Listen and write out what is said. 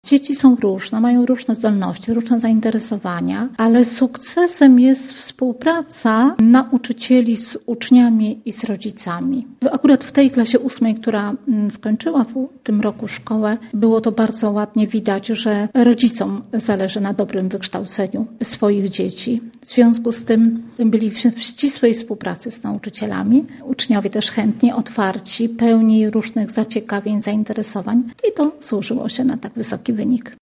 Dzieci są różne, mają różne zdolności, różne zainteresowania, ale sukcesem jest współpraca nauczycieli z uczniami i z rodzicami. Akurat w tej klasie 8, która skończyła w tym roku szkołę, było to bardzo ładnie widać, że rodzicom zależy na dobrym wykształceniu swoich dzieci. W związku z tym byli w ścisłej współpracy z nauczycielami. Uczniowie też chętnie, otwarci, pełni różnych zaciekawień, zainteresowań i to służyło się na tak wysoki wynik.